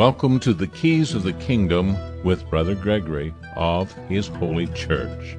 Welcome to the Keys of the Kingdom with Brother Gregory of His Holy Church.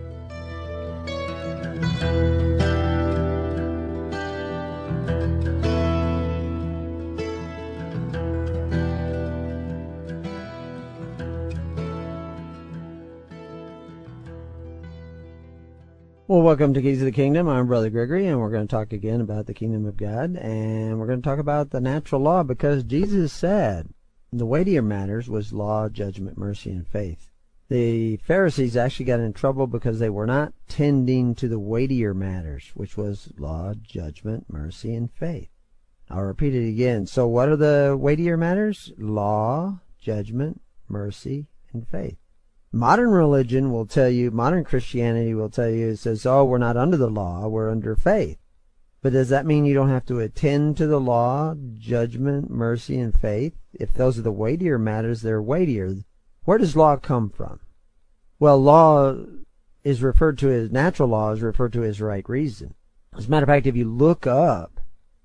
Well, welcome to Keys of the Kingdom. I'm Brother Gregory, and we're going to talk again about the Kingdom of God, and we're going to talk about the natural law, because Jesus said the weightier matters was law, judgment, mercy, and faith. The Pharisees actually got in trouble because they were not tending to the weightier matters, which was law, judgment, mercy, and faith. I'll repeat it again. So what are the weightier matters? Law, judgment, mercy, and faith. Modern religion will tell you, modern Christianity will tell you, it says, oh, we're not under the law, we're under faith. But does that mean you don't have to attend to the law, judgment, mercy, and faith? If those are the weightier matters, they're weightier. Where does law come from? Well, law is referred to as, natural law is referred to as right reason. As a matter of fact, if you look up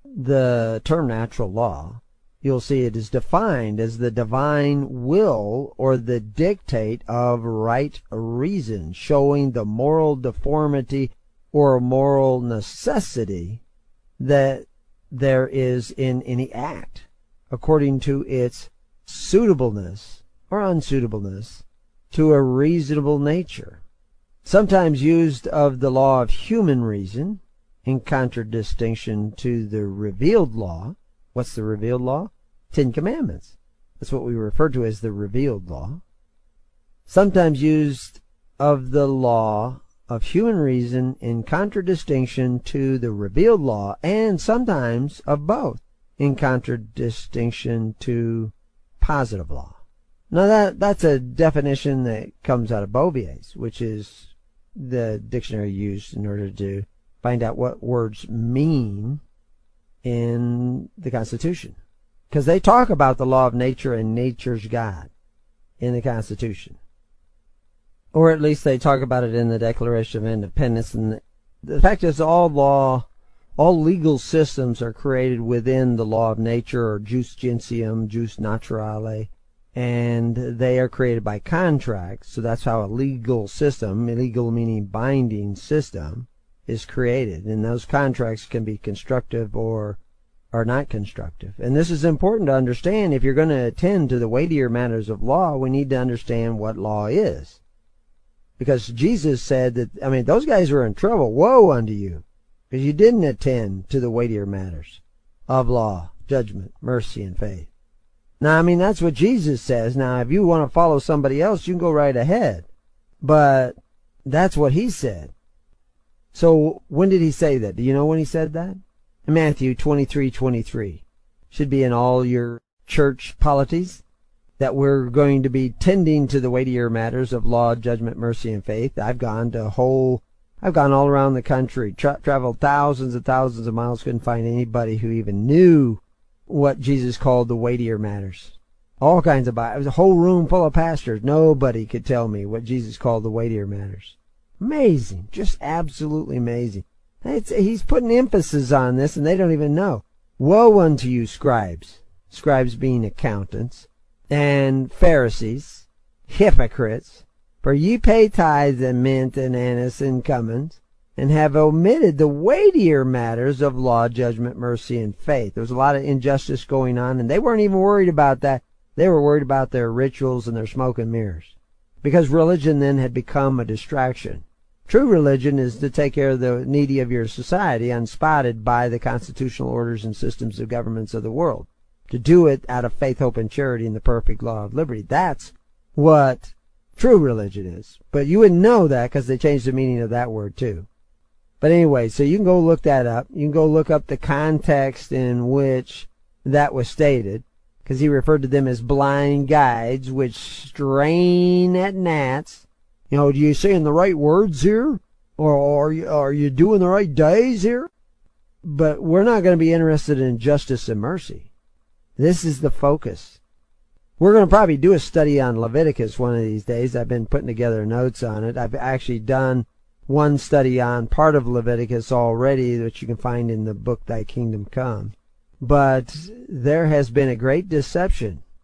the term natural law, you'll see it is defined as the divine will or the dictate of right reason, showing the moral deformity or moral necessity that there is in any act, according to its suitableness or unsuitableness to a reasonable nature. Sometimes used of the law of human reason, in contradistinction to the revealed law. What's the revealed law? 10 Commandments. That's what we refer to as the revealed law. Sometimes used of the law of human reason in contradistinction to the revealed law, and sometimes of both in contradistinction to positive law. Now that's a definition that comes out of Bovier's, which is the dictionary used in order to find out what words mean in the Constitution. Because they talk about the law of nature and nature's God in the Constitution. Or at least they talk about it in the Declaration of Independence. And the fact is, all legal systems are created within the law of nature, or jus gentium, jus naturale, and they are created by contracts. So that's how a legal system, legal meaning binding system, is created. And those contracts can be constructive or are not constructive. And this is important to understand. If you're going to attend to the weightier matters of law, we need to understand what law is. Because Jesus said that, those guys were in trouble. Woe unto you, because you didn't attend to the weightier matters of law, judgment, mercy, and faith. Now, that's what Jesus says. Now, if you want to follow somebody else, you can go right ahead. But that's what he said. So when did he say that? Do you know when he said that? Matthew 23:23. Should be in all your church polities, that we're going to be tending to the weightier matters of law, judgment, mercy, and faith. I've gone all around the country, traveled thousands and thousands of miles, couldn't find anybody who even knew what Jesus called the weightier matters. All kinds of it was a whole room full of pastors. Nobody could tell me what Jesus called the weightier matters. Amazing, just absolutely amazing. He's putting emphasis on this, and they don't even know. Woe unto you, scribes being accountants, and Pharisees, hypocrites, for ye pay tithes and mint and anise and cummins, and have omitted the weightier matters of law, judgment, mercy, and faith. There was a lot of injustice going on, and they weren't even worried about that. They were worried about their rituals and their smoke and mirrors, because religion then had become a distraction. True religion is to take care of the needy of your society, unspotted by the constitutional orders and systems of governments of the world. To do it out of faith, hope, and charity in the perfect law of liberty. That's what true religion is. But you wouldn't know that because they changed the meaning of that word too. But anyway, so you can go look that up. You can go look up the context in which that was stated, because he referred to them as blind guides which strain at gnats. Are you saying the right words here? Or are you doing the right days here? But we're not going to be interested in justice and mercy. This is the focus. We're going to probably do a study on Leviticus one of these days. I've been putting together notes on it. I've actually done one study on part of Leviticus already, that you can find in the book Thy Kingdom Come. But there has been a great deception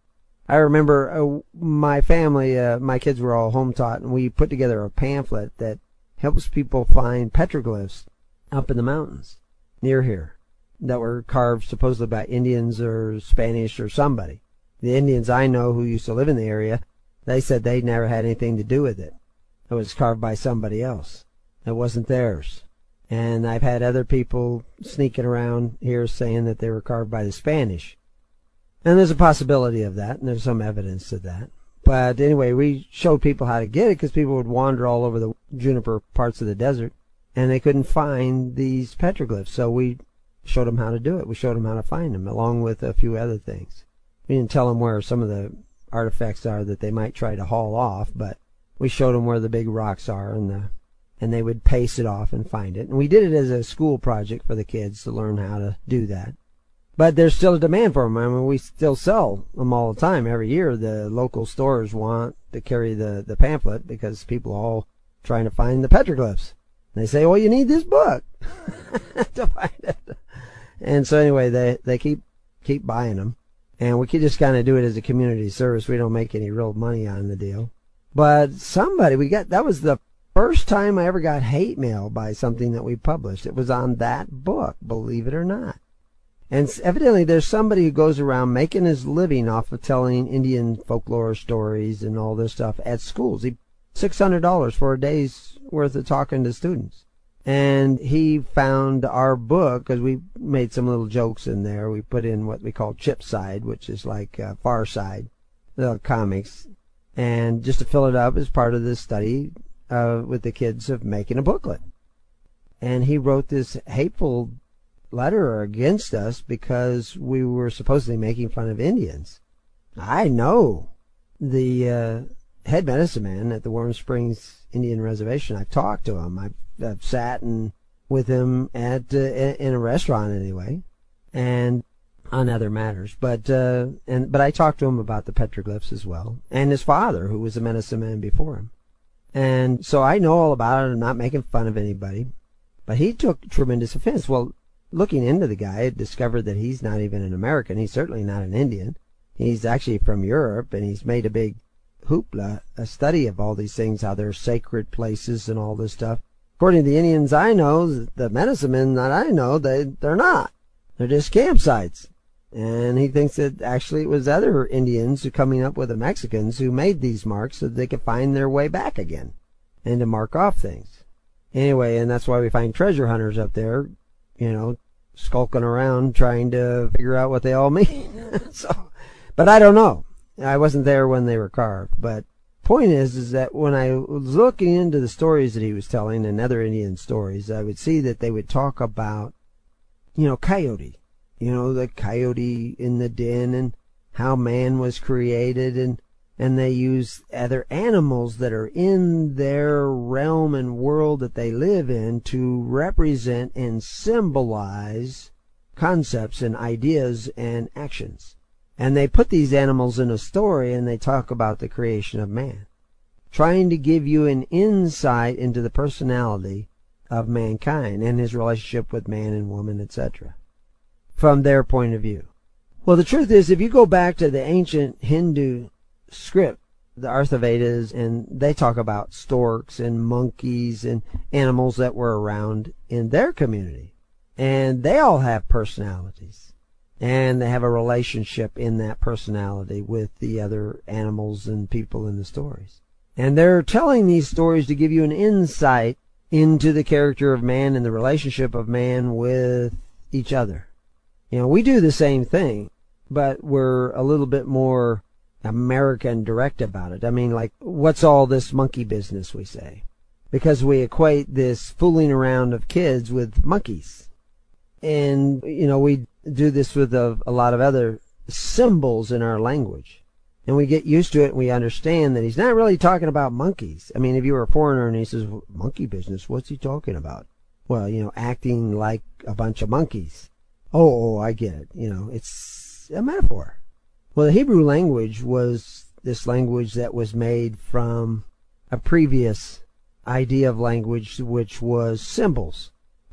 I remember my family, my kids were all home taught, and we put together a pamphlet that helps people find petroglyphs up in the mountains near here that were carved supposedly by Indians or Spanish or somebody. The Indians I know who used to live in the area, they said they never had anything to do with it. It was carved by somebody else. It wasn't theirs. And I've had other people sneaking around here saying that they were carved by the Spanish. And there's a possibility of that, and there's some evidence of that. But anyway, we showed people how to get it because people would wander all over the juniper parts of the desert, and they couldn't find these petroglyphs. So we showed them how to do it. We showed them how to find them, along with a few other things. We didn't tell them where some of the artifacts are that they might try to haul off, but we showed them where the big rocks are, and they would pace it off and find it. And we did it as a school project for the kids to learn how to do that. But there's still a demand for them. I mean, we still sell them all the time. Every year, the local stores want to carry the pamphlet because people are all trying to find the petroglyphs. And they say, well, you need this book to find it. And so anyway, they keep buying them. And we could just kind of do it as a community service. We don't make any real money on the deal. But that was the first time I ever got hate mail by something that we published. It was on that book, believe it or not. And evidently there's somebody who goes around making his living off of telling Indian folklore stories and all this stuff at schools. $600 for a day's worth of talking to students. And he found our book, because we made some little jokes in there. We put in what we call Chip Side, which is like Far Side, the comics. And just to fill it up as part of this study with the kids of making a booklet. And he wrote this hateful letter against us because we were supposedly making fun of Indians. I know the head medicine man at the Warm Springs Indian Reservation. I've talked to him. I've sat with him in a restaurant anyway, and on other matters. But I talked to him about the petroglyphs as well, and his father, who was a medicine man before him. And so I know all about it. I'm not making fun of anybody. But he took tremendous offense. Well, looking into the guy, I discovered that he's not even an American. He's certainly not an Indian. He's actually from Europe, and he's made a big hoopla, a study of all these things, how they're sacred places and all this stuff. According to the Indians I know, the medicine men that I know, they're not. They're just campsites. And he thinks that actually it was other Indians who coming up with the Mexicans who made these marks so that they could find their way back again and to mark off things. Anyway, and that's why we find treasure hunters up there, skulking around trying to figure out what they all mean. But I don't know. I wasn't there when they were carved. But point is that when I was looking into the stories that he was telling and other Indian stories, I would see that they would talk about, coyote. The coyote in the den and how man was created, and they use other animals that are in their realm and world that they live in to represent and symbolize concepts and ideas and actions. And they put these animals in a story and they talk about the creation of man, trying to give you an insight into the personality of mankind and his relationship with man and woman, etc., from their point of view. Well, the truth is, if you go back to the ancient Hindu script, the Arthavedas, and they talk about storks and monkeys and animals that were around in their community. And they all have personalities. And they have a relationship in that personality with the other animals and people in the stories. And they're telling these stories to give you an insight into the character of man and the relationship of man with each other. We do the same thing, but we're a little bit more American direct about it. I mean, like, what's all this monkey business, we say? Because we equate this fooling around of kids with monkeys. And, we do this with a lot of other symbols in our language. And we get used to it and we understand that he's not really talking about monkeys. I mean, if you were a foreigner and he says, monkey business, what's he talking about? Well, acting like a bunch of monkeys. Oh, I get it. It's a metaphor. Well, the Hebrew language was this language that was made from a previous idea of language, which was symbols.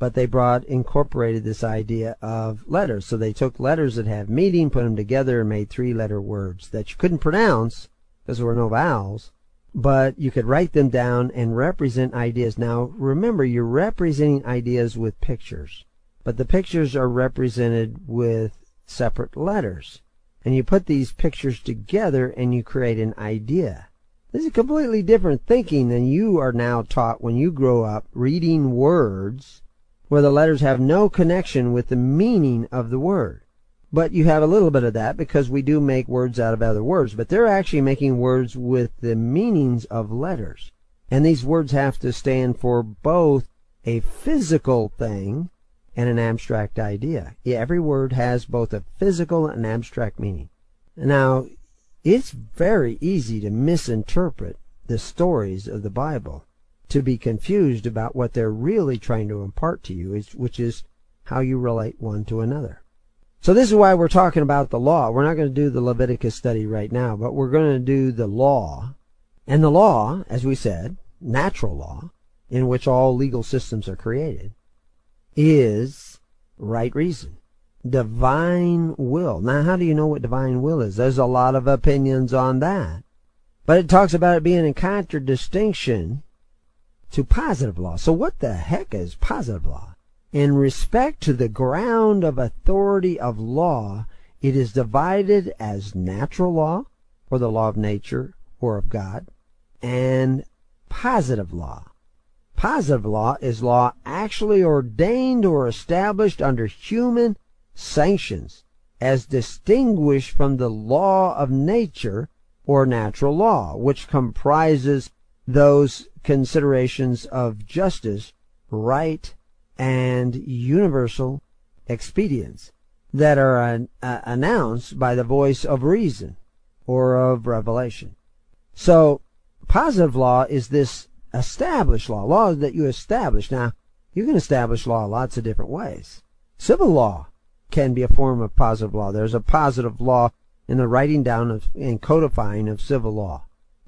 but they incorporated this idea of letters. So they took letters that have meaning, put them together, and made 3-letter words that you couldn't pronounce because there were no vowels, but you could write them down and represent ideas. Now, remember, you're representing ideas with pictures, but the pictures are represented with separate letters. And you put these pictures together and you create an idea. This is completely different thinking than you are now taught when you grow up reading words where the letters have no connection with the meaning of the word. But you have a little bit of that because we do make words out of other words. But they're actually making words with the meanings of letters. And these words have to stand for both a physical thing and an abstract idea. Every word has both a physical and abstract meaning. Now, it's very easy to misinterpret the stories of the Bible, to be confused about what they're really trying to impart to you, which is how you relate one to another. So this is why we're talking about the law. We're not going to do the Leviticus study right now, but we're going to do the law. And the law, as we said, natural law, in which all legal systems are created, is right reason, divine will. Now, how do you know what divine will is? There's a lot of opinions on that. But it talks about it being in contradistinction to positive law. So what the heck is positive law? In respect to the ground of authority of law, it is divided as natural law, or the law of nature, or of God, and positive law. Positive law is law actually ordained or established under human sanctions, as distinguished from the law of nature or natural law, which comprises those considerations of justice, right, and universal expedience that are announced by the voice of reason or of revelation. So, positive law is this established law that you establish. Now, you can establish law lots of different ways. Civil law can be a form of positive law. There's a positive law in the writing down of and codifying of civil law.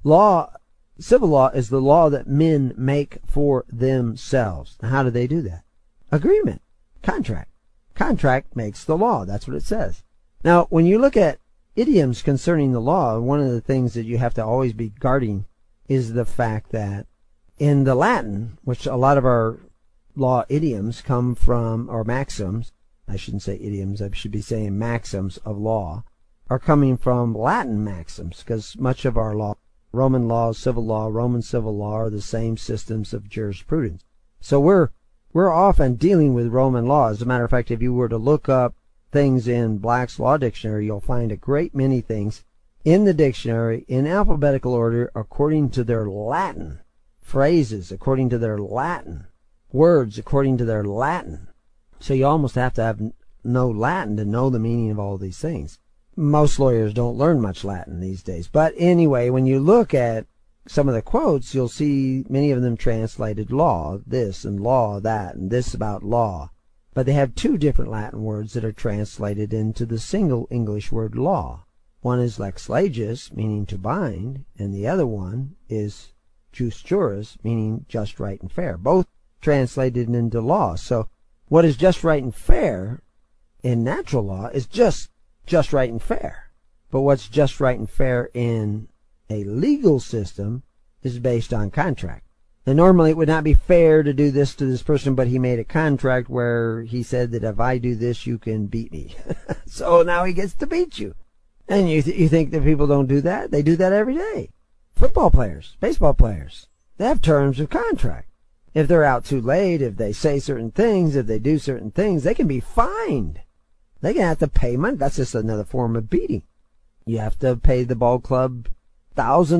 Civil law is the law that men make for themselves. Now, how do they do that? Agreement. Contract. Contract makes the law. That's what it says. Now, when you look at idioms concerning the law, one of the things that you have to always be guarding is the fact that in the Latin, which a lot of our law idioms come from, or maxims, I shouldn't say idioms, I should be saying maxims of law, are coming from Latin maxims, because much of our law, Roman law, civil law, Roman civil law, are the same systems of jurisprudence. So we're often dealing with Roman law. As a matter of fact, if you were to look up things in Black's Law Dictionary, you'll find a great many things in the dictionary in alphabetical order according to their Latin phrases, according to their Latin words, according to their Latin. So you almost have to know Latin to know the meaning of all these things. Most lawyers don't learn much Latin these days. But anyway, when you look at some of the quotes, you'll see many of them translated law this and law that and this about law. But they have two different Latin words that are translated into the single English word law. One is lex legis, meaning to bind, and the other one is jus juris, meaning just, right, and fair. Both translated into law. So what is just, right, and fair in natural law is just, right, and fair. But what's just, right, and fair in a legal system is based on contract. And normally it would not be fair to do this to this person, but he made a contract where he said that if I do this, you can beat me. So now he gets to beat you. And you think that people don't do that? They do that every day. Football players, baseball players, they have terms of contract. If they're out too late, if they say certain things, if they do certain things, they can be fined. They can have to pay money. That's just another form of beating. You have to pay the ball club $1,000,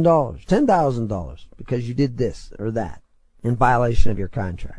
$10,000 because you did this or that in violation of your contract.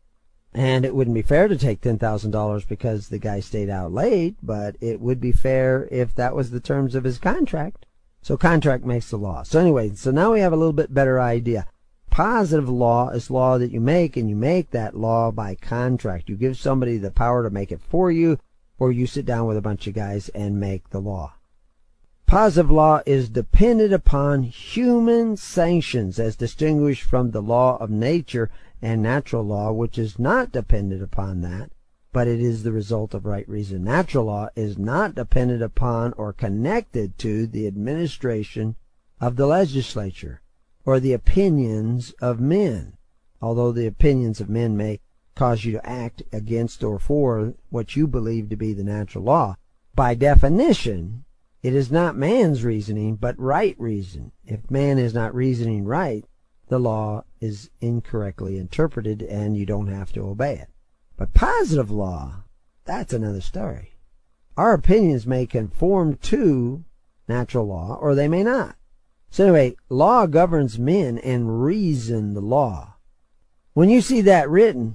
And it wouldn't be fair to take $10,000 because the guy stayed out late, but it would be fair if that was the terms of his contract. So contract makes the law. So anyway, so now we have a little bit better idea. Positive law is law that you make, and you make that law by contract. You give somebody the power to make it for you, or you sit down with a bunch of guys and make the law. Positive law is dependent upon human sanctions as distinguished from the law of nature and natural law, which is not dependent upon that, but it is the result of right reason. Natural law is not dependent upon or connected to the administration of the legislature or the opinions of men, although the opinions of men may cause you to act against or for what you believe to be the natural law. By definition, it is not man's reasoning, but right reason. If man is not reasoning right, the law is incorrectly interpreted and you don't have to obey it. But positive law, that's another story. Our opinions may conform to natural law or they may not. So anyway, law governs men and reason the law. When you see that written,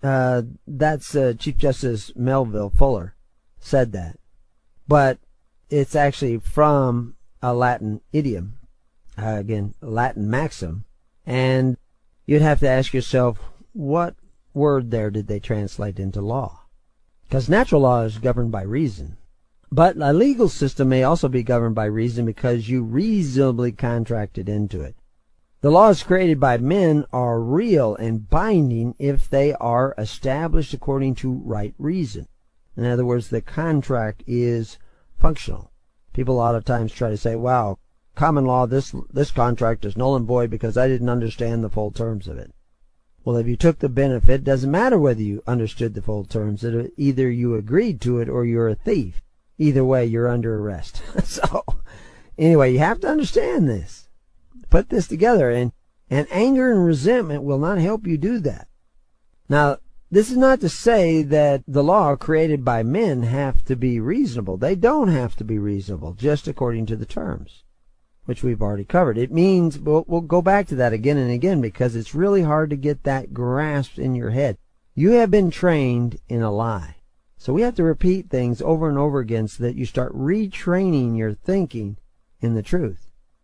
that's Chief Justice Melville Fuller said that. But it's actually from a Latin idiom, again, Latin maxim, and you'd have to ask yourself, what word there did they translate into law? Because natural law is governed by reason. But a legal system may also be governed by reason because you reasonably contracted into it. The laws created by men are real and binding if they are established according to right reason. In other words, the contract is functional. People a lot of times try to say, wow, common law, this contract is null and void because I didn't understand the full terms of it. Well, if you took the benefit, it doesn't matter whether you understood the full terms. Either you agreed to it or you're a thief. Either way, you're under arrest. So, anyway, you have to understand this. Put this together, and anger and resentment will not help you do that. Now, this is not to say that the law created by men have to be reasonable. They don't have to be reasonable, just according to the terms, which we've already covered. It means, we'll go back to that again and again because it's really hard to get that grasped in your head. You have been trained in a lie. So we have to repeat things over and over again so that you start retraining your thinking in the truth.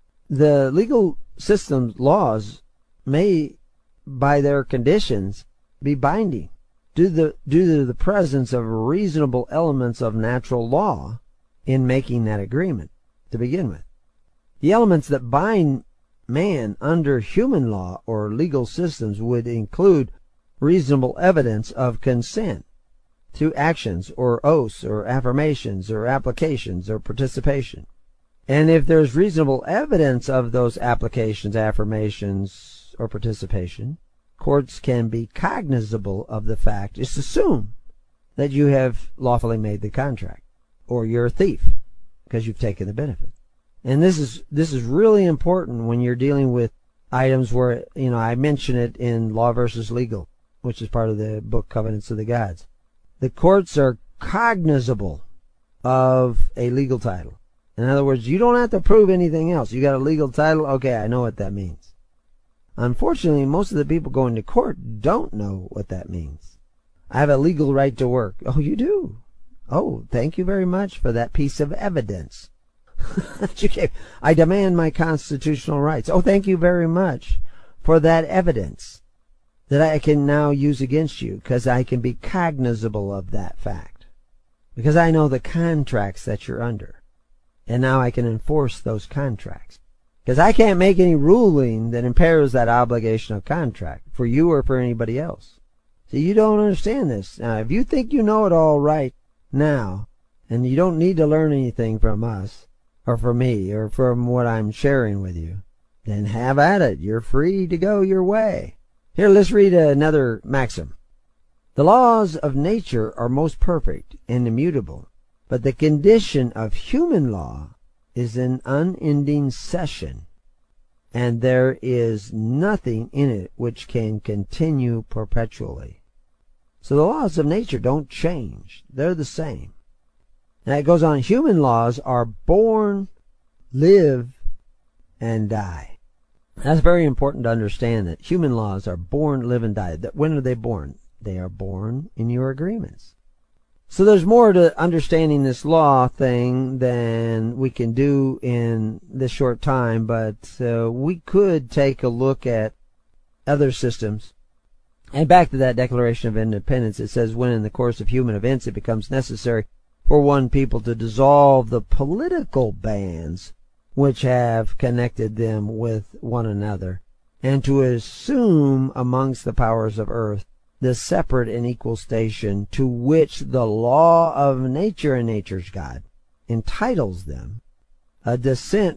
The legal system's laws may, by their conditions, be binding due to the presence of reasonable elements of natural law in making that agreement to begin with. The elements that bind man under human law or legal systems would include reasonable evidence of consent through actions or oaths or affirmations or applications or participation. And if there's reasonable evidence of those applications, affirmations, or participation, courts can be cognizable of the fact. Just assume that you have lawfully made the contract, or you're a thief because you've taken the benefit. And this is really important when you're dealing with items where, I mention it in Law versus Legal, which is part of the book Covenants of the Gods. The courts are cognizable of a legal title. In other words, you don't have to prove anything else. You got a legal title? Okay, I know what that means. Unfortunately, most of the people going to court don't know what that means. I have a legal right to work. Oh, you do? Oh, thank you very much for that piece of evidence. I demand my constitutional rights. Oh, thank you very much for that evidence that I can now use against you because I can be cognizable of that fact. Because I know the contracts that you're under. And now I can enforce those contracts. Because I can't make any ruling that impairs that obligation of contract for you or for anybody else. See, you don't understand this. Now, if you think you know it all right now, and you don't need to learn anything from us, or from me, or from what I'm sharing with you, then have at it. You're free to go your way. Here, let's read another maxim. The laws of nature are most perfect and immutable, but the condition of human law is an unending session, and there is nothing in it which can continue perpetually. So the laws of nature don't change. They're the same. Now it goes on, human laws are born, live, and die. That's very important to understand that human laws are born, live, and die. When are they born? They are born in your agreements. So there's more to understanding this law thing than we can do in this short time, but we could take a look at other systems. And back to that Declaration of Independence, it says, when in the course of human events it becomes necessary for one people to dissolve the political bands which have connected them with one another, and to assume amongst the powers of earth the separate and equal station to which the law of nature and nature's God entitles them, a decent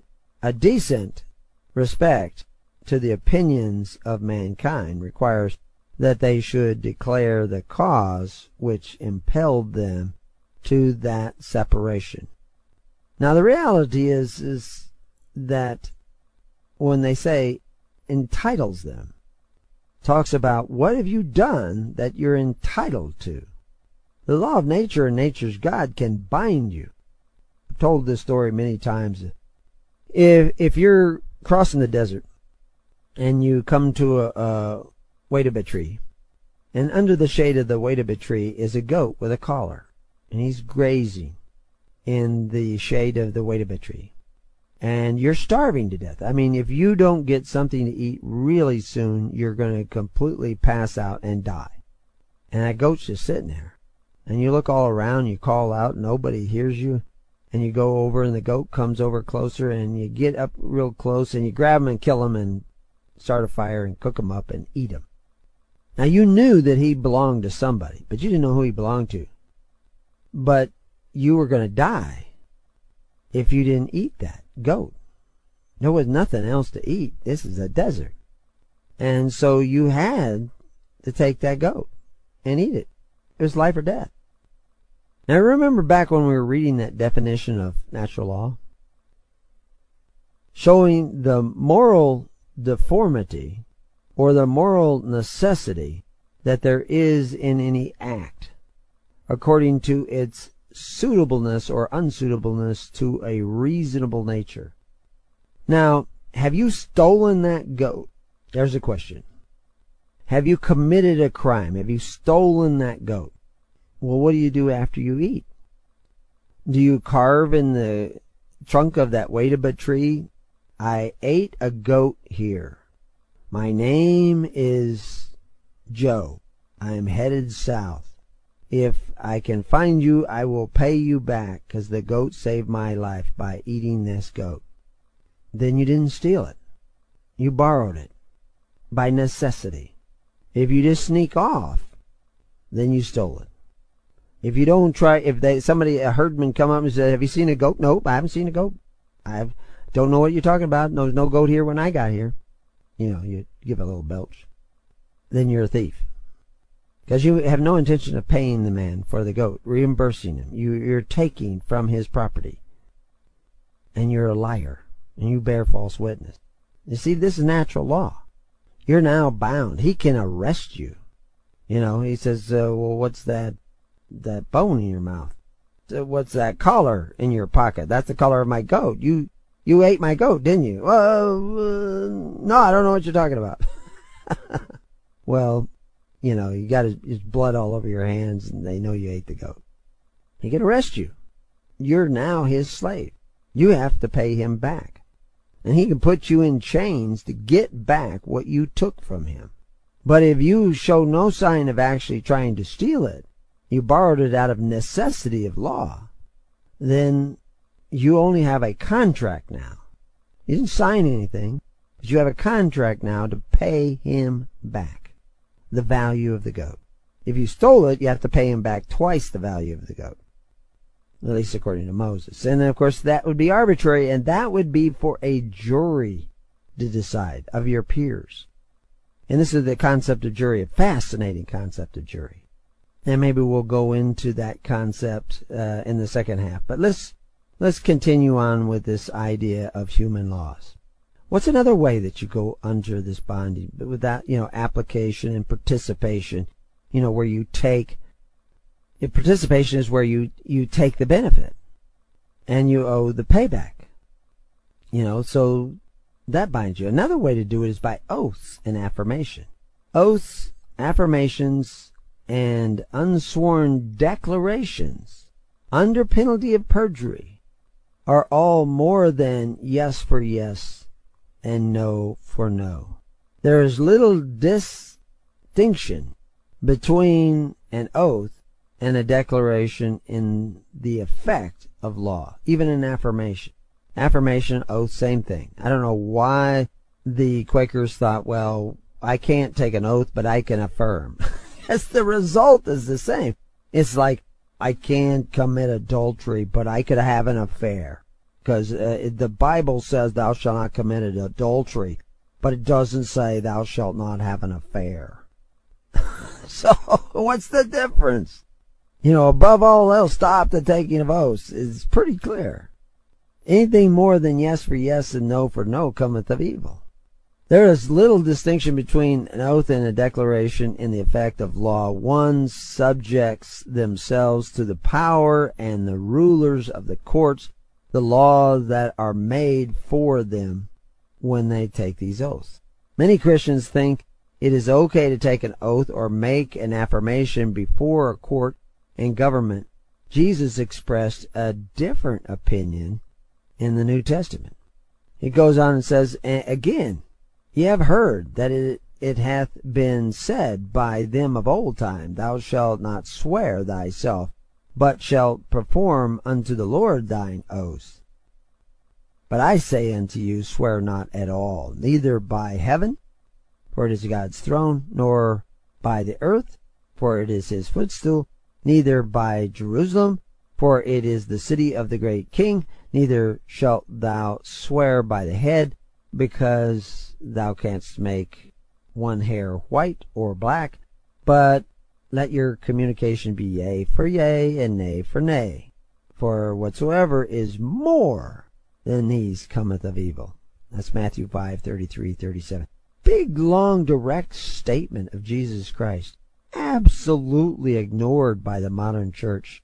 respect to the opinions of mankind requires that they should declare the cause which impelled them to that separation. Now the reality is that when they say entitles them, talks about what have you done that you're entitled to. The law of nature and nature's God can bind you. I've told this story many times. If you're crossing the desert and you come to a wait-a-bit tree, and under the shade of the wait-a-bit tree is a goat with a collar, and he's grazing in the shade of the wait-a-bit tree, and you're starving to death. I mean, if you don't get something to eat really soon, you're going to completely pass out and die. And that goat's just sitting there, and you look all around, you call out, nobody hears you, and you go over, and the goat comes over closer, and you get up real close, and you grab him and kill him and start a fire and cook him up and eat him. Now you knew that he belonged to somebody, but you didn't know who he belonged to. But you were going to die if you didn't eat that goat. There was nothing else to eat. This is a desert. And so you had to take that goat and eat it. It was life or death. Now remember back when we were reading that definition of natural law, showing the moral deformity or the moral necessity that there is in any act according to its suitableness or unsuitableness to a reasonable nature. Now, have you stolen that goat? There's a question. Have you committed a crime? Have you stolen that goat? Well, what do you do after you eat? Do you carve in the trunk of that wait-a-bit tree, I ate a goat here. My name is Joe. I am headed south. If I can find you, I will pay you back, because the goat saved my life by eating this goat. Then you didn't steal it. You borrowed it by necessity. If you just sneak off, then you stole it. If you don't try, a herdman come up and said, have you seen a goat? Nope, I haven't seen a goat. I don't know what you're talking about. There's no goat here when I got here. You give a little belch. Then you're a thief. Because you have no intention of paying the man for the goat, reimbursing him. You're taking from his property. And you're a liar. And you bear false witness. You see, this is natural law. You're now bound. He can arrest you. He says, well, what's that bone in your mouth? What's that collar in your pocket? That's the collar of my goat. You ate my goat, didn't you? No, I don't know what you're talking about. Well, you got his blood all over your hands, and they know you ate the goat. He can arrest you. You're now his slave. You have to pay him back. And he can put you in chains to get back what you took from him. But if you show no sign of actually trying to steal it, you borrowed it out of necessity of law, then you only have a contract now. You didn't sign anything, but you have a contract now to pay him back the value of the goat. If you stole it, you have to pay him back twice the value of the goat, at least according to Moses. And then, of course, that would be arbitrary, and that would be for a jury to decide of your peers. And this is the concept of jury, a fascinating concept of jury. And maybe we'll go into that concept in the second half. But let's continue on with this idea of human laws. What's another way that you go under this bondage? But with that, application and participation, where you take, participation is where you take the benefit and you owe the payback. So that binds you. Another way to do it is by oaths and affirmation. Oaths, affirmations, and unsworn declarations under penalty of perjury are all more than yes for yes and no for no. There is little distinction between an oath and a declaration in the effect of law, even an affirmation. Affirmation, oath, same thing. I don't know why the Quakers thought, well, I can't take an oath, but I can affirm. Yes, the result is the same. It's like, I can't commit adultery, but I could have an affair. Because the Bible says thou shalt not commit adultery, but it doesn't say thou shalt not have an affair. So, what's the difference? Above all else, stop the taking of oaths. It's pretty clear. Anything more than yes for yes and no for no cometh of evil. There is little distinction between an oath and a declaration in the effect of law. One subjects themselves to the power and the rulers of the courts, the laws that are made for them when they take these oaths. Many Christians think it is okay to take an oath or make an affirmation before a court and government. Jesus expressed a different opinion in the New Testament. It goes on and says, again, ye have heard that it hath been said by them of old time, thou shalt not swear thyself, but shalt perform unto the Lord thine oaths. But I say unto you, swear not at all, neither by heaven, for it is God's throne, nor by the earth, for it is his footstool, neither by Jerusalem, for it is the city of the great King, neither shalt thou swear by the head, because thou canst make one hair white or black, but let your communication be yea for yea, and nay for nay. For whatsoever is more than these cometh of evil. That's Matthew 5:33-37. Big, long, direct statement of Jesus Christ. Absolutely ignored by the modern church.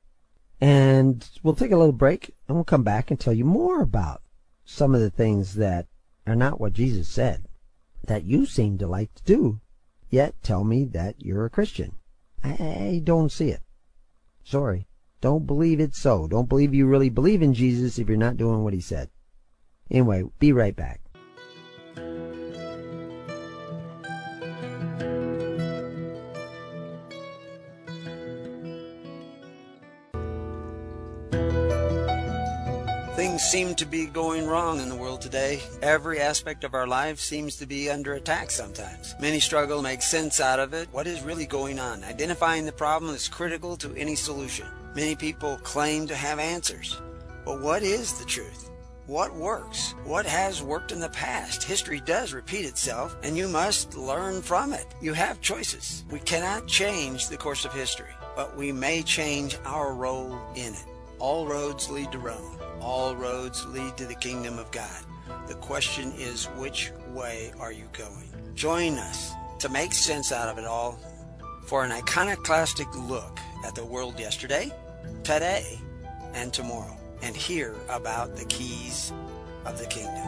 And we'll take a little break, and we'll come back and tell you more about some of the things that are not what Jesus said, that you seem to like to do, yet tell me that you're a Christian. I don't see it. Sorry. Don't believe it's so. Don't believe you really believe in Jesus if you're not doing what he said. Anyway, be right back. Things seem to be going wrong in the world today. Every aspect of our life seems to be under attack sometimes. Many struggle to make sense out of it. What is really going on? Identifying the problem is critical to any solution. Many people claim to have answers. But what is the truth? What works? What has worked in the past? History does repeat itself, and you must learn from it. You have choices. We cannot change the course of history, but we may change our role in it. All roads lead to Rome. All roads lead to the kingdom of God. The question is, which way are you going? Join us to make sense out of it all for an iconoclastic look at the world yesterday, today, and tomorrow, and hear about the keys of the kingdom.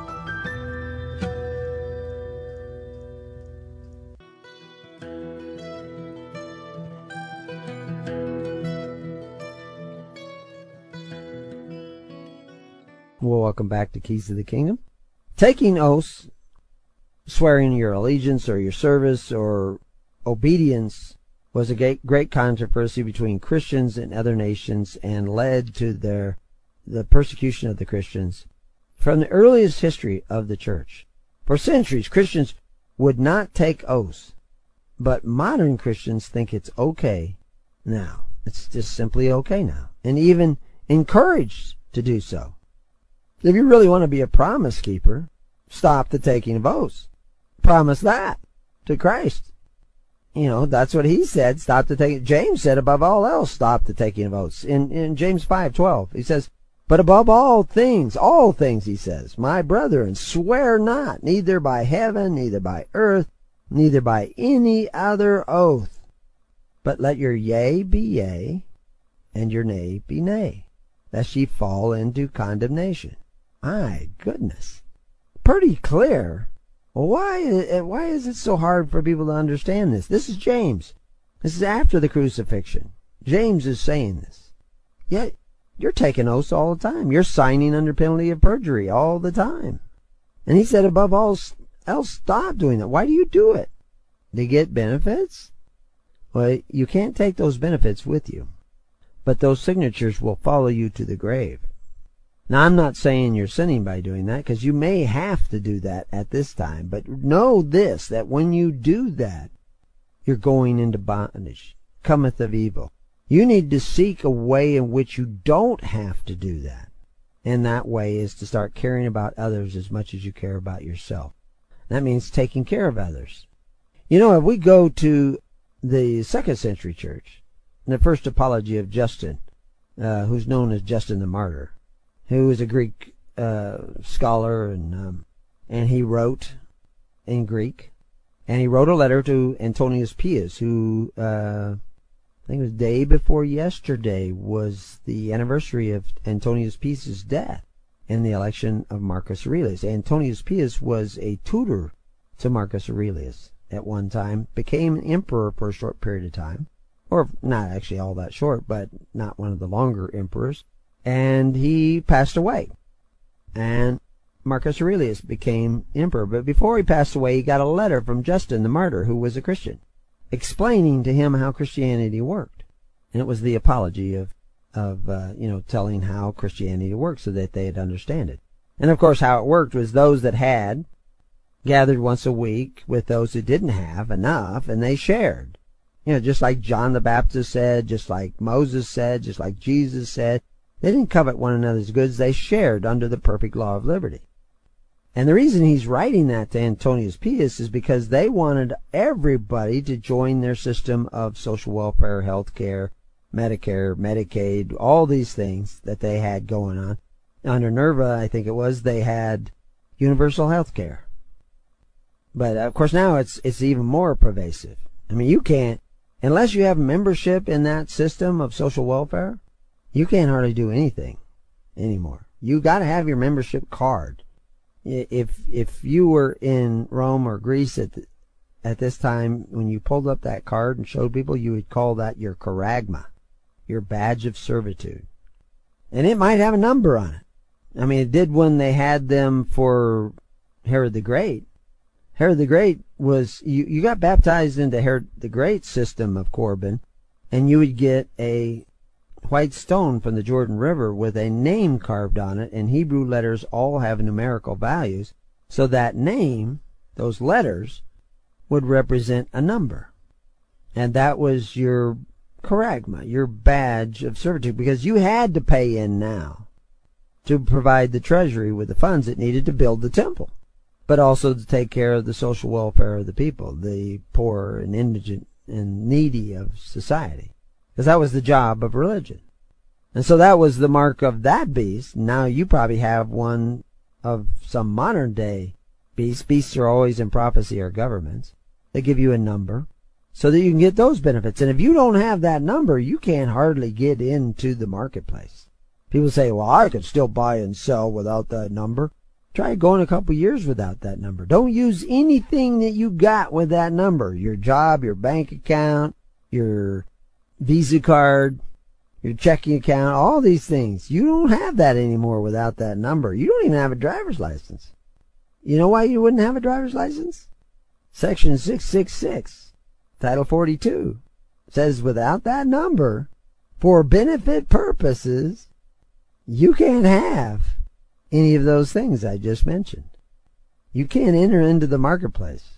Well, welcome back to Keys of the Kingdom. Taking oaths, swearing your allegiance or your service or obedience was a great controversy between Christians and other nations and led to the persecution of the Christians from the earliest history of the church. For centuries, Christians would not take oaths, but modern Christians think it's okay now. It's just simply okay now, and even encouraged to do so. If you really want to be a promise keeper, stop the taking of oaths. Promise that to Christ. That's what he said. Stop the taking. James said, above all else, stop the taking of oaths. In James 5:12, he says, but above all things, he says, my brethren, swear not, neither by heaven, neither by earth, neither by any other oath, but let your yea be yea, and your nay be nay, lest ye fall into condemnation. My goodness. Pretty clear. Why is it so hard for people to understand this? This is James. This is after the crucifixion. James is saying this. Yet, you're taking oaths all the time. You're signing under penalty of perjury all the time. And he said, above all else, stop doing that. Why do you do it? To get benefits? Well, you can't take those benefits with you. But those signatures will follow you to the grave. Now, I'm not saying you're sinning by doing that, because you may have to do that at this time. But know this, that when you do that, you're going into bondage. Cometh of evil. You need to seek a way in which you don't have to do that. And that way is to start caring about others as much as you care about yourself. That means taking care of others. You know, if we go to the 2nd century church, the first apology of Justin, who's known as Justin the Martyr, who was a Greek scholar, and he wrote in Greek, and he wrote a letter to Antonius Pius, who I think it was day before yesterday was the anniversary of Antonius Pius's death and the election of Marcus Aurelius. Antonius Pius was a tutor to Marcus Aurelius at one time, became an emperor for a short period of time, or not actually all that short, but not one of the longer emperors. And he passed away. And Marcus Aurelius became emperor. But before he passed away, he got a letter from Justin the Martyr, who was a Christian, explaining to him how Christianity worked. And it was the apology of telling how Christianity worked so that they'd understand it. And of course, how it worked was those that had gathered once a week with those who didn't have enough, and they shared. You know, just like John the Baptist said, just like Moses said, just like Jesus said. They didn't covet one another's goods. They shared under the perfect law of liberty. And the reason he's writing that to Antonius Pius is because they wanted everybody to join their system of social welfare, health care, Medicare, Medicaid, all these things that they had going on. Under Nerva, I think it was, they had universal health care. But of course now it's even more pervasive. I mean, you can't, unless you have membership in that system of social welfare, you can't hardly do anything anymore. You got to have your membership card. If you were in Rome or Greece at this time, when you pulled up that card and showed people, you would call that your charagma, your badge of servitude. And it might have a number on it. I mean, it did when they had them for Herod the Great. Herod the Great was, you got baptized into Herod the Great's system of Corban, and you would get a white stone from the Jordan River with a name carved on it, and Hebrew letters all have numerical values. So that name, those letters, would represent a number. And that was your charagma, your badge of servitude, because you had to pay in now to provide the treasury with the funds it needed to build the temple, but also to take care of the social welfare of the people, the poor and indigent and needy of society. Because that was the job of religion. And so that was the mark of that beast. Now you probably have one of some modern day beasts. Beasts are always in prophecy or governments. They give you a number so that you can get those benefits. And if you don't have that number, you can't hardly get into the marketplace. People say, well, I could still buy and sell without that number. Try going a couple years without that number. Don't use anything that you got with that number. Your job, your bank account, your Visa card, your checking account, all these things. You don't have that anymore without that number. You don't even have a driver's license. You know why you wouldn't have a driver's license? Section 666, Title 42, says without that number, for benefit purposes, you can't have any of those things I just mentioned. You can't enter into the marketplace.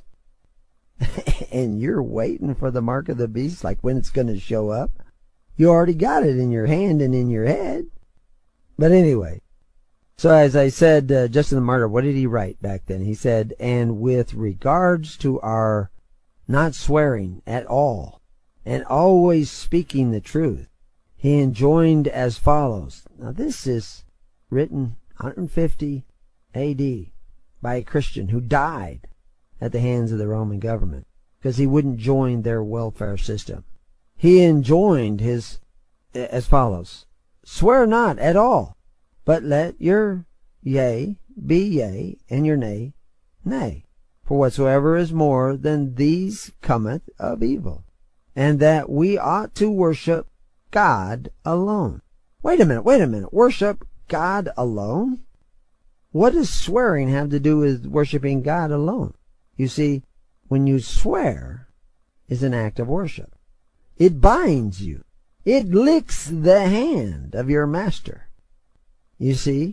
And you're waiting for the mark of the beast, like when it's going to show up. You already got it in your hand and in your head. But anyway, so as I said, Justin the Martyr, what did he write back then? He said, and with regards to our not swearing at all, and always speaking the truth, he enjoined as follows. Now this is written 150 A.D. by a Christian who died at the hands of the Roman government because he wouldn't join their welfare system. He enjoined his as follows: swear not at all, but let your yea be yea, and your nay, nay. For whatsoever is more than these cometh of evil, and that we ought to worship God alone. Wait a minute. Worship God alone? What does swearing have to do with worshiping God alone? You see, when you swear, is an act of worship. It binds you. It licks the hand of your master. You see,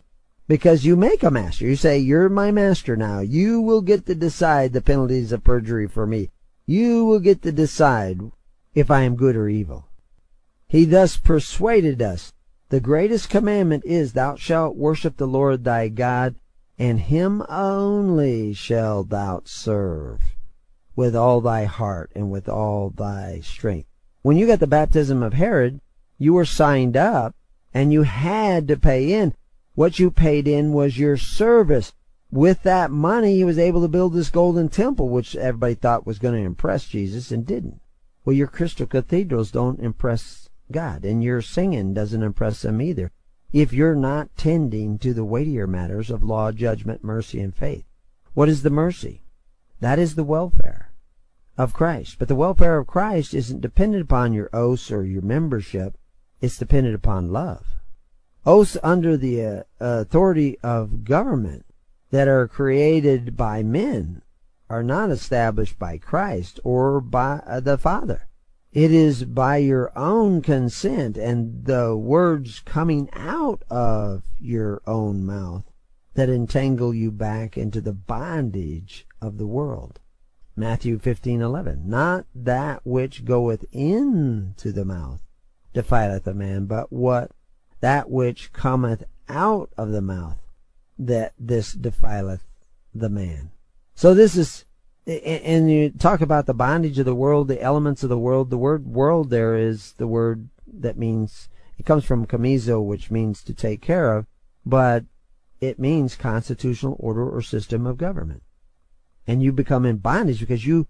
because you make a master. You say, you're my master now. You will get to decide the penalties of perjury for me. You will get to decide if I am good or evil. He thus persuaded us. The greatest commandment is, thou shalt worship the Lord thy God, and him only shalt thou serve with all thy heart and with all thy strength. When you got the baptism of Herod, you were signed up and you had to pay in. What you paid in was your service. With that money, he was able to build this golden temple, which everybody thought was going to impress Jesus and didn't. Well, your crystal cathedrals don't impress God, and your singing doesn't impress him either, if you're not tending to the weightier matters of law, judgment, mercy, and faith. What is the mercy? That is the welfare of Christ. But the welfare of Christ isn't dependent upon your oaths or your membership. It's dependent upon love. Oaths under the authority of government that are created by men are not established by Christ or by the Father. It is by your own consent and the words coming out of your own mouth that entangle you back into the bondage of the world. Matthew 15:11. Not that which goeth into the mouth defileth a man, but that which cometh out of the mouth, that this defileth the man. So this is, and you talk about the bondage of the world, the elements of the world. The word world there is the word that means, it comes from kamizo, which means to take care of, but it means constitutional order or system of government. And you become in bondage because you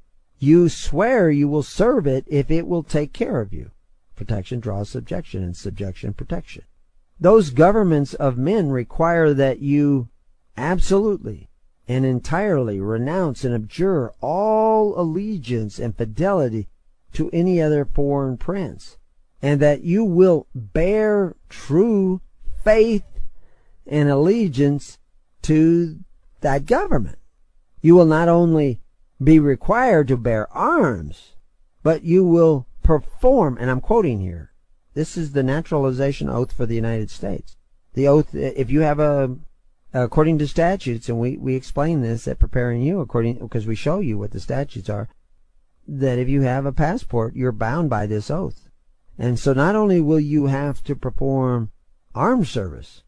swear you will serve it if it will take care of you. Protection draws subjection, and subjection protection. Those governments of men require that you absolutely and entirely renounce and abjure all allegiance and fidelity to any other foreign prince, and that you will bear true faith and allegiance to that government. You will not only be required to bear arms, but you will perform, and I'm quoting here, this is the naturalization oath for the United States. The oath, if you have according to statutes, and we explain this at Preparing You, because we show you what the statutes are, that if you have a passport, you're bound by this oath. And so not only will you have to perform armed service,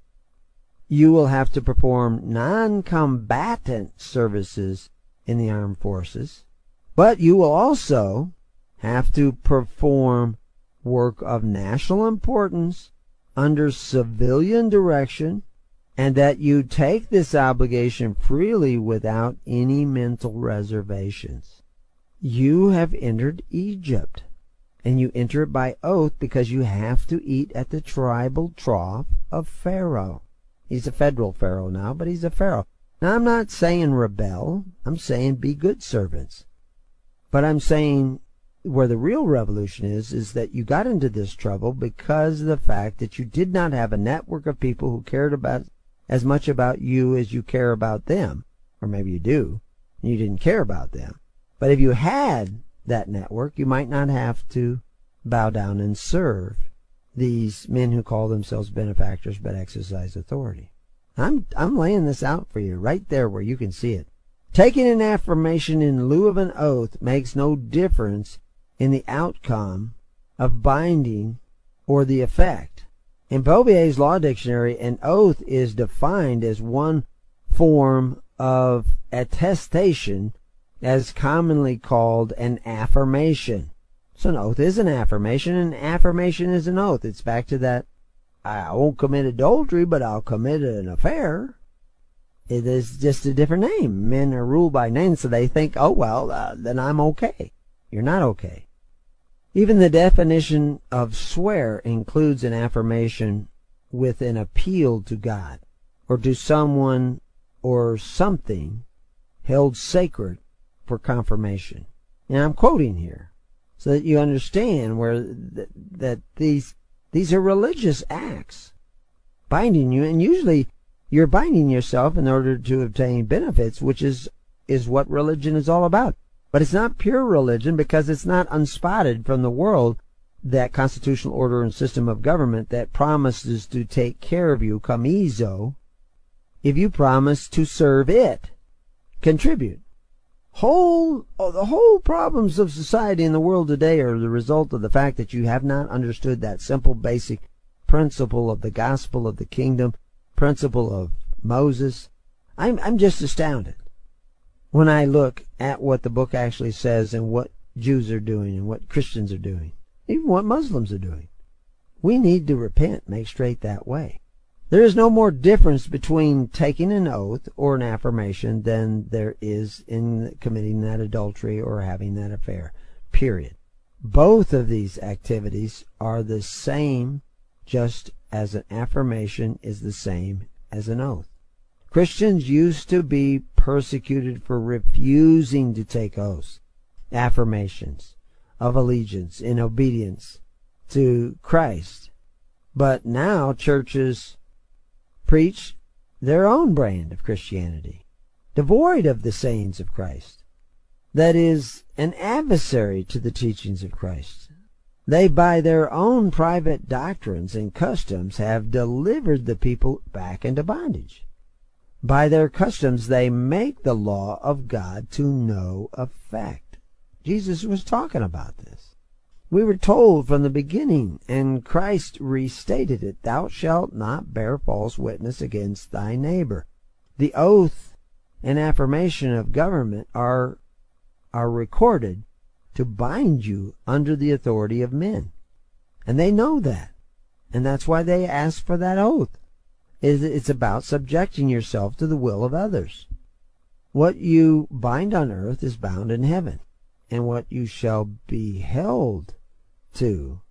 you will have to perform non-combatant services in the armed forces, but you will also have to perform work of national importance under civilian direction, and that you take this obligation freely without any mental reservations. You have entered Egypt, and you enter it by oath because you have to eat at the tribal trough of Pharaoh. He's a federal Pharaoh now, but he's a Pharaoh. Now, I'm not saying rebel. I'm saying be good servants. But I'm saying where the real revolution is that you got into this trouble because of the fact that you did not have a network of people who cared about as much about you as you care about them. Or maybe you do, and you didn't care about them. But if you had that network, you might not have to bow down and serve these men who call themselves benefactors but exercise authority. I'm laying this out for you right there where you can see it. Taking an affirmation in lieu of an oath makes no difference in the outcome of binding or the effect. In Bouvier's Law Dictionary, an oath is defined as one form of attestation, as commonly called an affirmation. So an oath is an affirmation, and an affirmation is an oath. It's back to that, I won't commit adultery, but I'll commit an affair. It is just a different name. Men are ruled by names, so they think, oh, well, then I'm okay. You're not okay. Even the definition of swear includes an affirmation with an appeal to God or to someone or something held sacred for confirmation. And I'm quoting here so that you understand where that these are religious acts binding you, and usually you're binding yourself in order to obtain benefits, which is what religion is all about. But it's not pure religion because it's not unspotted from the world, that constitutional order and system of government that promises to take care of you, kamizo, if you promise to serve it. Contribute. The whole problems of society in the world today are the result of the fact that you have not understood that simple basic principle of the gospel of the kingdom, principle of Moses. I'm just astounded when I look at what the book actually says and what Jews are doing and what Christians are doing, even what Muslims are doing. We need to repent, make straight that way. There is no more difference between taking an oath or an affirmation than there is in committing that adultery or having that affair, period. Both of these activities are the same, just as an affirmation is the same as an oath. Christians used to be persecuted for refusing to take oaths, affirmations of allegiance in obedience to Christ. But now churches preach their own brand of Christianity, devoid of the sayings of Christ, that is an adversary to the teachings of Christ. They, by their own private doctrines and customs, have delivered the people back into bondage. By their customs they make the law of God to no effect. Jesus was talking about this. We were told from the beginning, and Christ restated it, thou shalt not bear false witness against thy neighbor. The oath and affirmation of government are recorded to bind you under the authority of men. And they know that. And that's why they ask for that oath. It's about subjecting yourself to the will of others. What you bind on earth is bound in heaven, and what you shall be held to,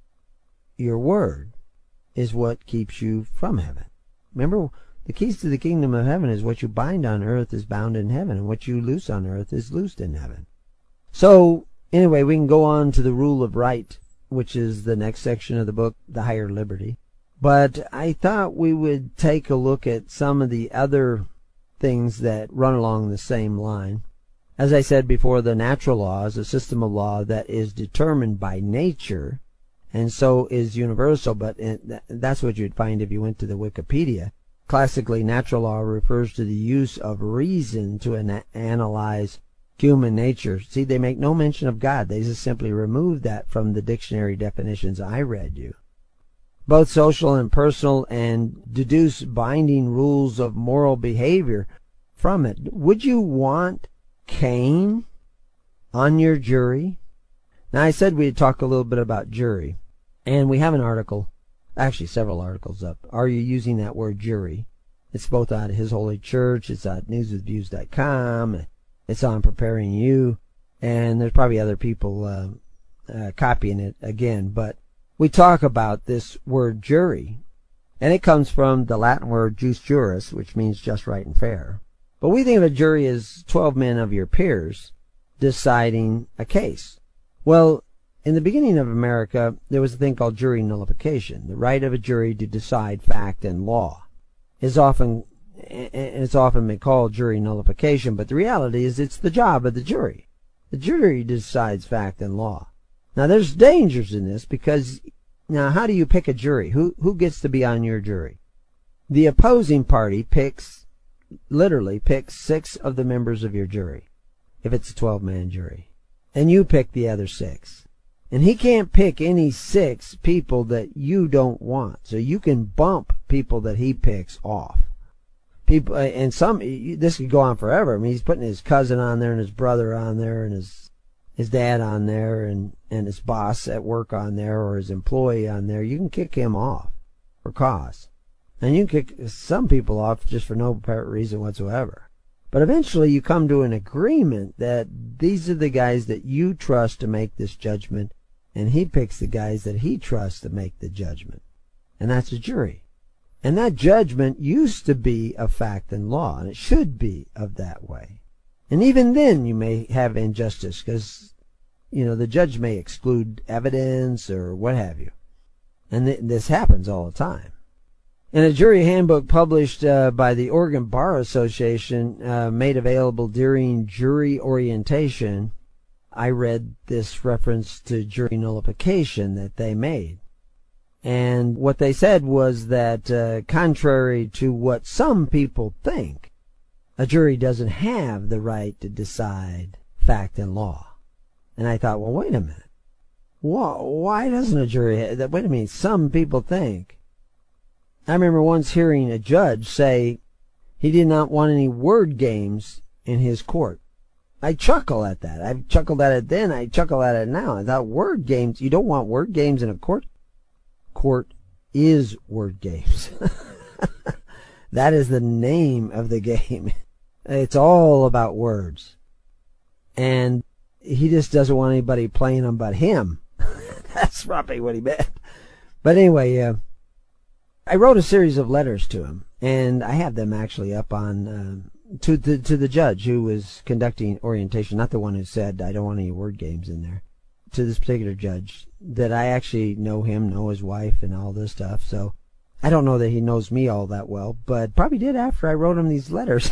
your word, is what keeps you from heaven. Remember, the keys to the kingdom of heaven is what you bind on earth is bound in heaven, and what you loose on earth is loosed in heaven. So, anyway, we can go on to the rule of right, which is the next section of the book, the higher liberty. But I thought we would take a look at some of the other things that run along the same line. As I said before, the natural law is a system of law that is determined by nature, and so is universal, but that's what you'd find if you went to the Wikipedia. Classically, natural law refers to the use of reason to analyze human nature. See, they make no mention of God. They just simply remove that from the dictionary definitions I read you. Both social and personal, and deduce binding rules of moral behavior from it. Would you want Cain on your jury? Now, I said we'd talk a little bit about jury, and we have an article, actually several articles up. Are you using that word jury? It's both on His Holy Church, it's on newswithviews.com, it's on Preparing You, and there's probably other people copying it again, but we talk about this word jury, and it comes from the Latin word jus juris, which means just, right, and fair. But we think of a jury as 12 men of your peers deciding a case. Well, in the beginning of America, there was a thing called jury nullification. The right of a jury to decide fact and law it's often been called jury nullification, but the reality is it's the job of the jury. The jury decides fact and law. Now, there's dangers in this because, now, how do you pick a jury? Who gets to be on your jury? The opposing party literally picks 6 of the members of your jury, if it's a 12-man jury. And you pick the other 6. And he can't pick any 6 people that you don't want. So you can bump people that he picks off. People, and this could go on forever. I mean, he's putting his cousin on there and his brother on there and his dad on there and his boss at work on there or his employee on there. You can kick him off for cause. And you can kick some people off just for no apparent reason whatsoever. But eventually you come to an agreement that these are the guys that you trust to make this judgment, and he picks the guys that he trusts to make the judgment. And that's a jury. And that judgment used to be of fact and law, and it should be of that way. And even then you may have injustice because, the judge may exclude evidence or what have you. And this happens all the time. In a jury handbook published by the Oregon Bar Association, made available during jury orientation, I read this reference to jury nullification that they made. And what they said was that contrary to what some people think, a jury doesn't have the right to decide fact and law. And I thought, well, wait a minute. Why doesn't a jury have that? Wait a minute, some people think. I remember once hearing a judge say he did not want any word games in his court. I chuckle at that. I've chuckled at it then. I chuckle at it now. I thought, word games? You don't want word games in a court? Court is word games. That is the name of the game. It's all about words. And he just doesn't want anybody playing them but him. That's probably what he meant. But anyway, I wrote a series of letters to him, and I have them actually up on to the judge who was conducting orientation, not the one who said I don't want any word games in there. To this particular judge, that I actually know him, know his wife, and all this stuff. So I don't know that he knows me all that well, but probably did after I wrote him these letters.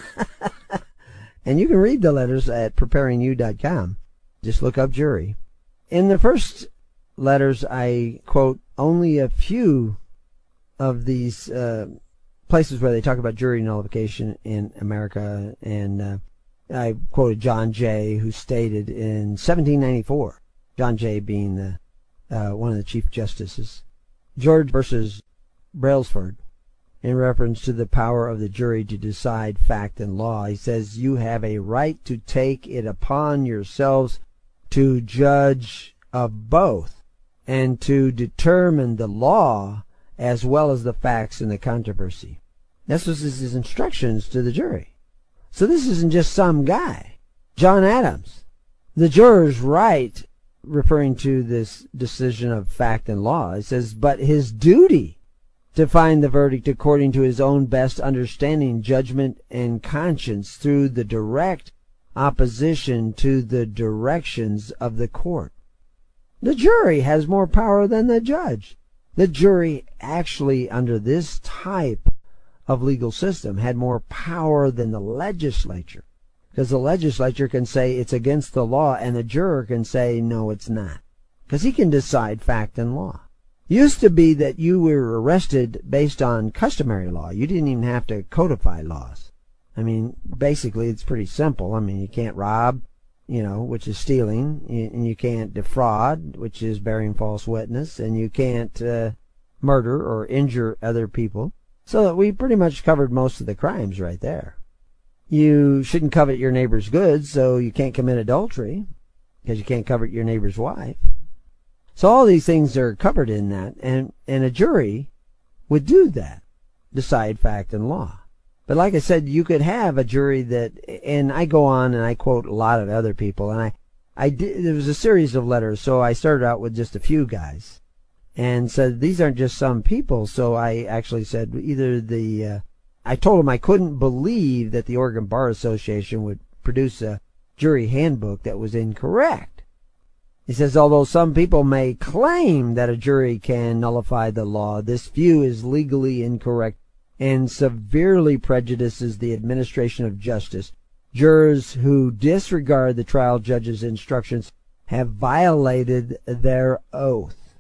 And you can read the letters at preparingyou.com. Just look up jury. In the first letters, I quote only a few of these places where they talk about jury nullification in America, and I quoted John Jay, who stated in 1794, John Jay being one of the Chief Justices, George versus Brailsford, in reference to the power of the jury to decide fact and law. He says, you have a right to take it upon yourselves to judge of both, and to determine the law as well as the facts in the controversy. This was his instructions to the jury. So this isn't just some guy, John Adams. The juror's right, referring to this decision of fact and law, it says, but his duty to find the verdict according to his own best understanding, judgment, and conscience through the direct opposition to the directions of the court. The jury has more power than the judge. The jury actually, under this type of legal system, had more power than the legislature, because the legislature can say it's against the law, and the juror can say no, it's not, because he can decide fact and law. Used to be that you were arrested based on customary law. You didn't even have to codify laws. I mean, basically, it's pretty simple. I mean, you can't rob, which is stealing, and you can't defraud, which is bearing false witness, and you can't murder or injure other people. So that we pretty much covered most of the crimes right there. You shouldn't covet your neighbor's goods, so you can't commit adultery, because you can't covet your neighbor's wife. So all these things are covered in that, and a jury would do that, decide fact and law. But like I said, you could have a jury that, and I go on and I quote a lot of other people, and there was a series of letters, so I started out with just a few guys, and said these aren't just some people. So I actually said I told them I couldn't believe that the Oregon Bar Association would produce a jury handbook that was incorrect. He says, although some people may claim that a jury can nullify the law, this view is legally incorrect and severely prejudices the administration of justice. Jurors who disregard the trial judge's instructions have violated their oath.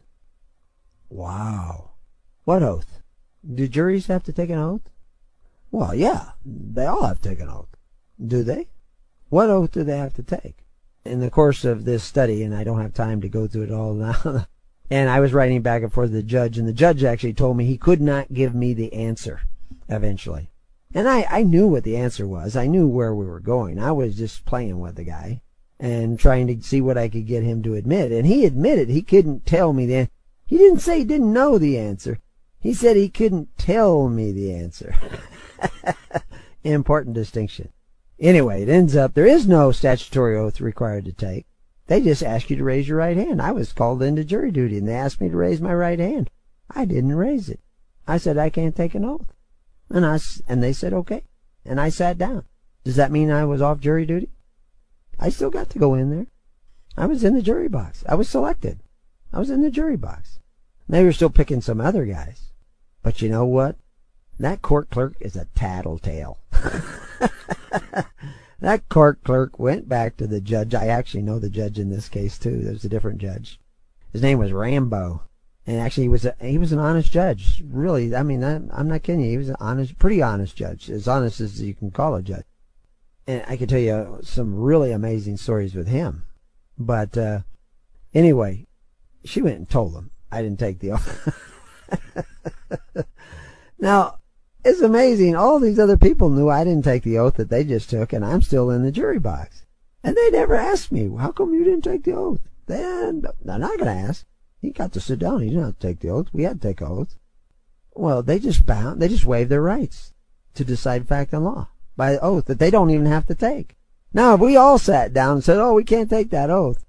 Wow. What oath? Do juries have to take an oath? Well, yeah, they all have to take an oath. Do they? What oath do they have to take? In the course of this study, and I don't have time to go through it all now, and I was writing back and forth to the judge, and the judge actually told me he could not give me the answer eventually. And I knew what the answer was. I knew where we were going. I was just playing with the guy and trying to see what I could get him to admit. And he admitted he couldn't tell me the answer. He didn't say he didn't know the answer. He said he couldn't tell me the answer. Important distinction. Anyway, it ends up there is no statutory oath required to take. They just ask you to raise your right hand. I was called into jury duty, and they asked me to raise my right hand. I didn't raise it. I said I can't take an oath. And they said okay. And I sat down. Does that mean I was off jury duty? I still got to go in there. I was in the jury box. I was selected. I was in the jury box. They were still picking some other guys. But you know what? That court clerk is a tattletale. That court clerk went back to the judge. I actually know the judge in this case, too. There's a different judge. His name was Rambo. And actually, he was an honest judge. Really, I mean, I'm not kidding you. He was an honest, pretty honest judge, as honest as you can call a judge. And I could tell you some really amazing stories with him. But anyway, she went and told him I didn't take the oath. Now, it's amazing. All these other people knew I didn't take the oath that they just took, and I'm still in the jury box. And they never asked me, how come you didn't take the oath? They're not going to ask. He got to sit down. He didn't have to take the oath. We had to take oath. Well, they just waive their rights to decide fact and law by oath that they don't even have to take. Now, if we all sat down and said, oh, we can't take that oath,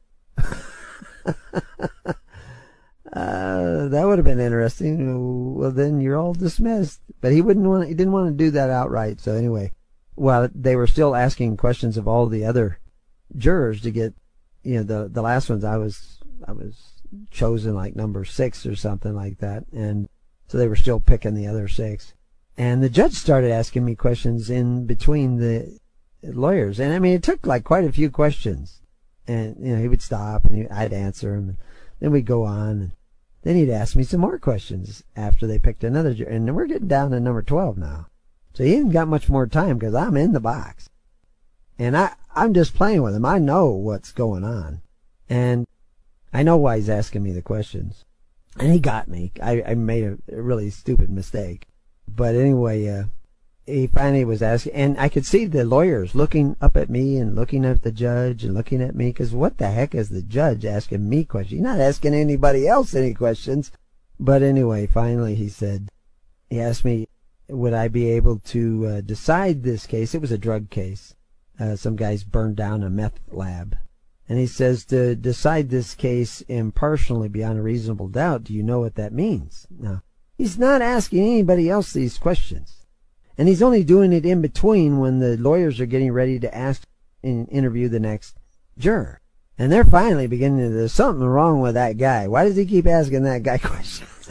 that would have been interesting. Well, then you're all dismissed. But he didn't want to do that outright. So anyway, while they were still asking questions of all the other jurors to get, the last ones, I was chosen like number 6 or something like that. And so they were still picking the other 6. And the judge started asking me questions in between the lawyers. And I mean, it took like quite a few questions. And, he would stop and I'd answer him. And then we'd go on. And then he'd ask me some more questions after they picked another juror. And we're getting down to number 12 now. So he ain't got much more time because I'm in the box. And I'm just playing with him. I know what's going on. And I know why he's asking me the questions. And he got me. I made a really stupid mistake. But anyway, he finally was asking, and I could see the lawyers looking up at me and looking at the judge and looking at me, because what the heck is the judge asking me questions? He's not asking anybody else any questions. But anyway, finally he asked me, would I be able to decide this case? It was a drug case. Some guys burned down a meth lab. And he says, to decide this case impartially beyond a reasonable doubt, do you know what that means? Now, he's not asking anybody else these questions. And he's only doing it in between when the lawyers are getting ready to ask and interview the next juror. And they're finally beginning to, there's something wrong with that guy. Why does he keep asking that guy questions?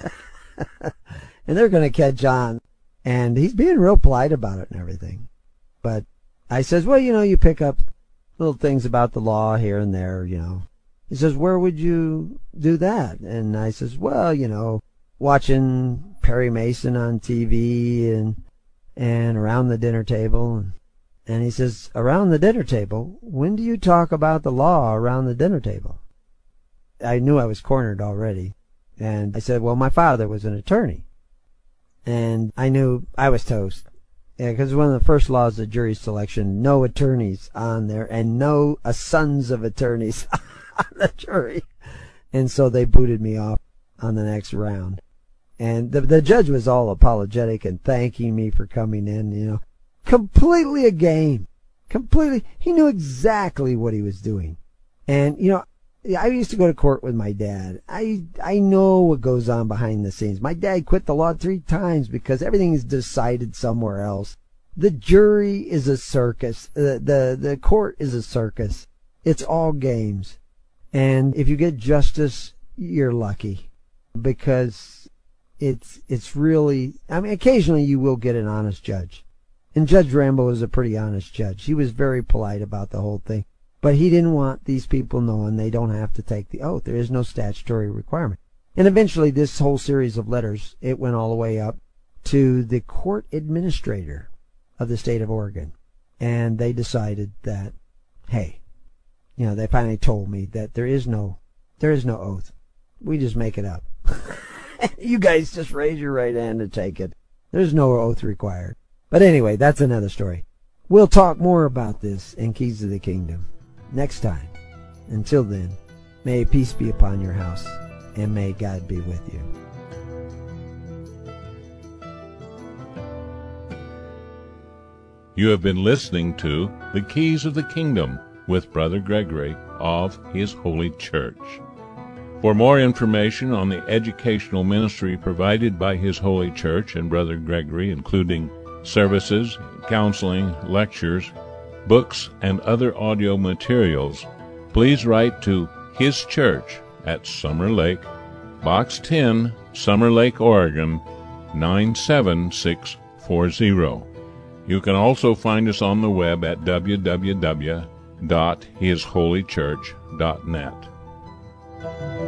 And they're going to catch on. And he's being real polite about it and everything. But I says, well, you pick up little things about the law here and there, He says, where would you do that? And I says, well, watching Perry Mason on TV and around the dinner table. And he says, around the dinner table? When do you talk about the law around the dinner table? I knew I was cornered already. And I said, well, my father was an attorney. And I knew I was toast. Yeah, because one of the first laws of jury selection, no attorneys on there and no sons of attorneys on the jury. And so they booted me off on the next round. And the judge was all apologetic and thanking me for coming in, completely a game. Completely. He knew exactly what he was doing. And, I used to go to court with my dad. I know what goes on behind the scenes. My dad quit the law 3 times because everything is decided somewhere else. The jury is a circus. The court is a circus. It's all games. And if you get justice, you're lucky, because it's really, occasionally you will get an honest judge. And Judge Rambo is a pretty honest judge. He was very polite about the whole thing. But he didn't want these people knowing they don't have to take the oath. There is no statutory requirement. And eventually this whole series of letters, it went all the way up to the court administrator of the state of Oregon. And they decided that, hey, they finally told me that there is no oath. We just make it up. You guys just raise your right hand to take it. There's no oath required. But anyway, that's another story. We'll talk more about this in Keys of the Kingdom next time. Until then, may peace be upon your house, and may God be with you. You have been listening to The Keys of the Kingdom with Brother Gregory of His Holy Church. For more information on the educational ministry provided by His Holy Church and Brother Gregory, including services, counseling, lectures, books, and other audio materials, please write to His Church at Summer Lake, Box 10, Summer Lake, Oregon, 97640. You can also find us on the web at www.hisholychurch.net.